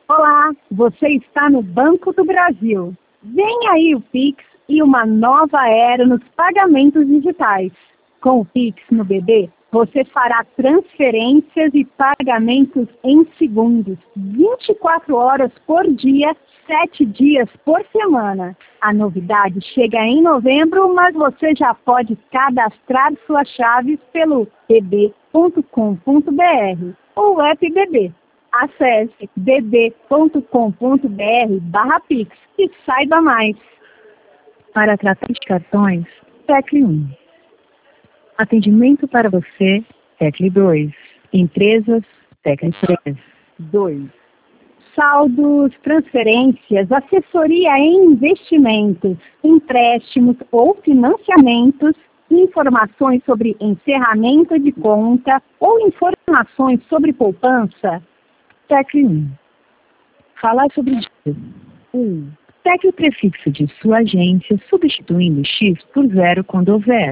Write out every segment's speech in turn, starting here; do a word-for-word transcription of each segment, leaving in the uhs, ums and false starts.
Olá, você está no Banco do Brasil. Vem aí o Pix e uma nova era nos pagamentos digitais. Com o Pix no B B, você fará transferências e pagamentos em segundos, vinte e quatro horas por dia, sete dias por semana. A novidade chega em novembro, mas você já pode cadastrar suas chaves pelo b b ponto com ponto b r ou app B B. Acesse b b ponto com ponto b r barra Pix e saiba mais. Para tratar de cartões, tecle um. Atendimento para você, tecle dois. Empresas, tecle três. dois. Saldos, transferências, assessoria em investimentos, empréstimos ou financiamentos, informações sobre encerramento de conta ou informações sobre poupança. Tecle um. Falar sobre dívidas. um. Tecle o prefixo de sua agência, substituindo X por zero quando houver.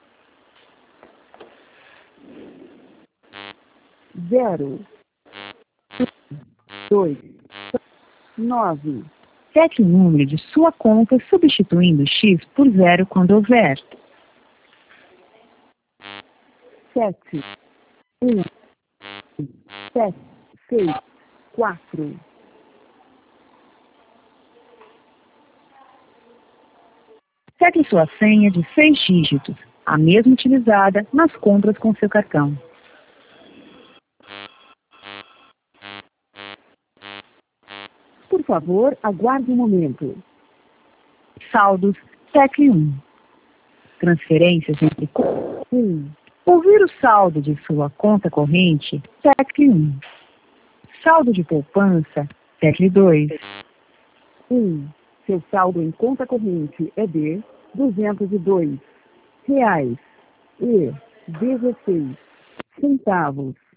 zero. dois. nove. Tecle o número de sua conta, substituindo X por zero quando houver. sete. um. sete. seis. quatro. Tecle sua senha de seis dígitos, a mesma utilizada nas compras com seu cartão. Por favor, aguarde um momento. Saldos, tecle um. Transferências entre um. Ouvir o saldo de sua conta corrente, tecle um. Saldo de poupança, tecle dois. um. Seu saldo em conta corrente é de duzentos e dois reais e dezesseis centavos.